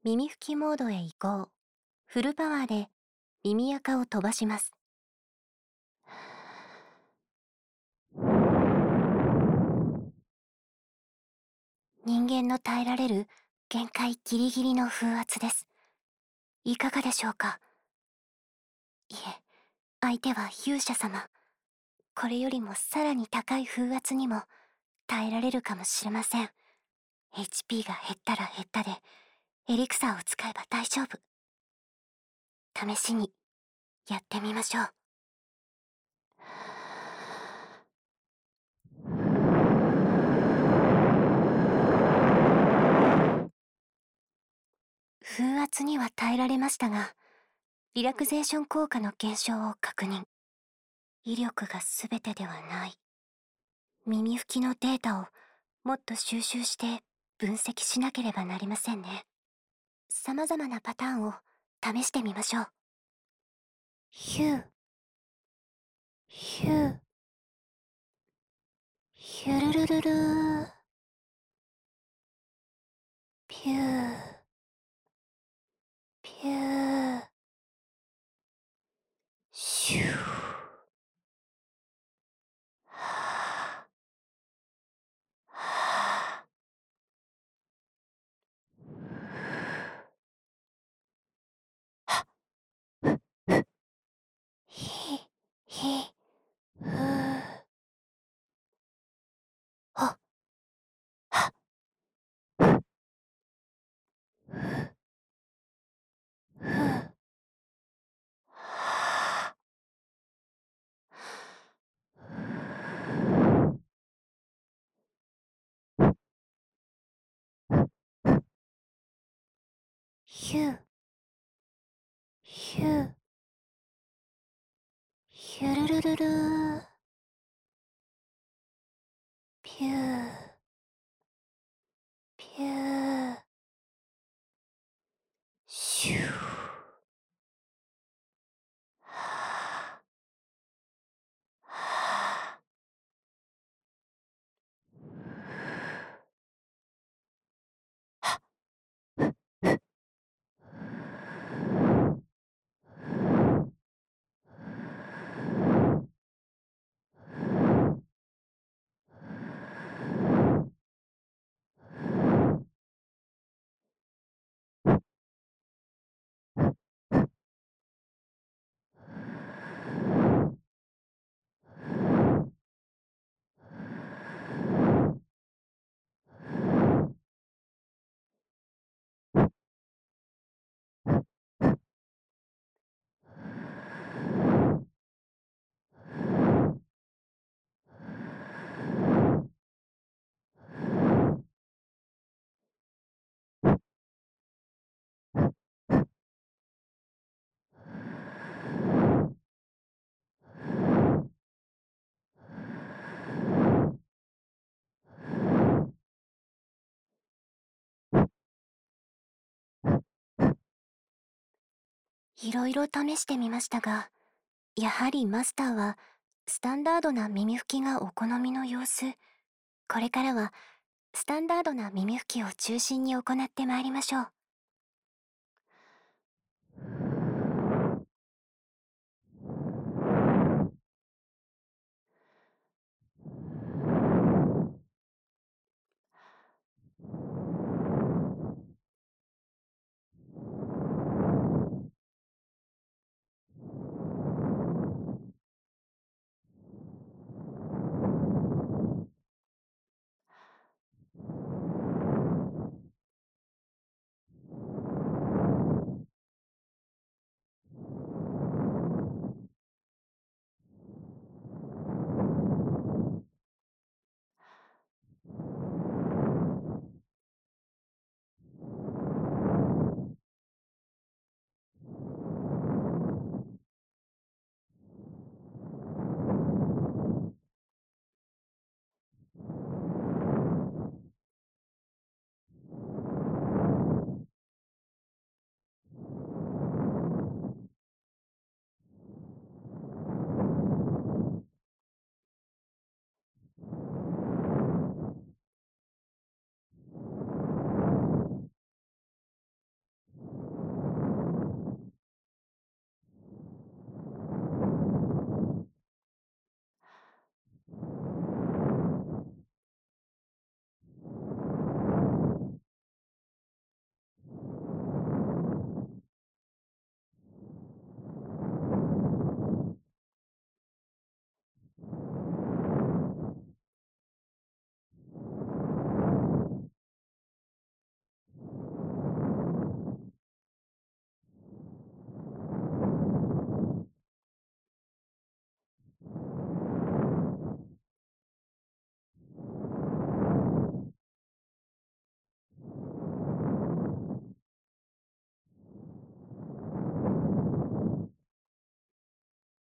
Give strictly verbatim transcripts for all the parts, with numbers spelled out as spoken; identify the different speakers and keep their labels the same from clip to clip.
Speaker 1: 耳吹きモードへ移行。フルパワーで耳垢を飛ばします。人間の耐えられる限界ギリギリの風圧です。いかがでしょうか？いえ、相手は勇者様。これよりもさらに高い風圧にも耐えられるかもしれません。エイチピー が減ったら減ったで、エリクサーを使えば大丈夫。試しに、やってみましょう。風圧には耐えられましたが、リラクゼーション効果の減少を確認。威力が全てではない。耳吹きのデータをもっと収集して分析しなければなりませんね。様々なパターンを試してみましょう。ヒュー、ヒュー、ヒュルルルルー、ピュー、ピュー、シュー、はぁ、はぁ、ひ、ひ、ふー、ほ、は、ふ、はぁ、ヒュー、ヒュー、ヒュルルルルー、ピュー、ピュー、シュー、はぁ、はぁ、いろいろ試してみましたが、やはりマスターはスタンダードな耳吹きがお好みの様子。これからはスタンダードな耳吹きを中心に行ってまいりましょう。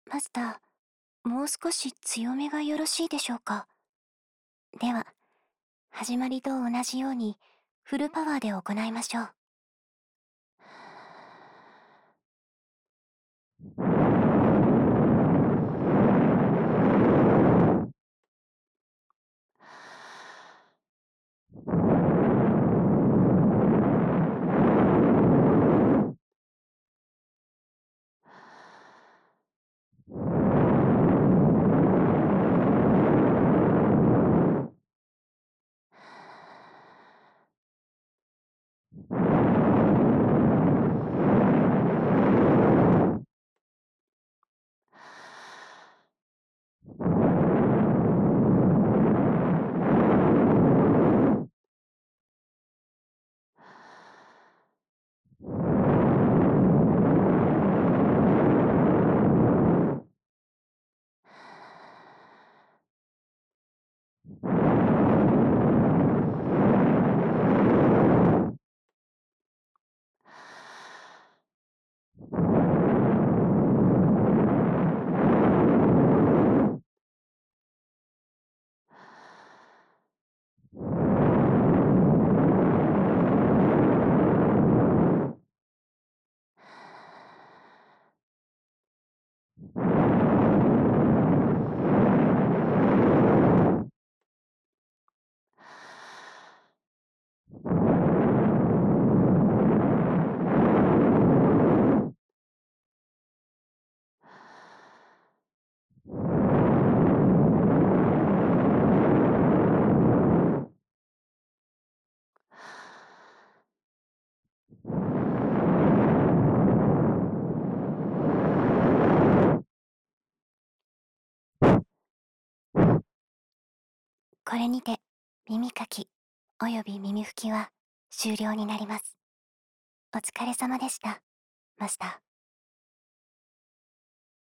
Speaker 1: マスター、もう少し強めがよろしいでしょうか。では、始まりと同じようにフルパワーで行いましょう。これにて耳かきおよび耳拭きは終了になります。お疲れ様でした、マスター。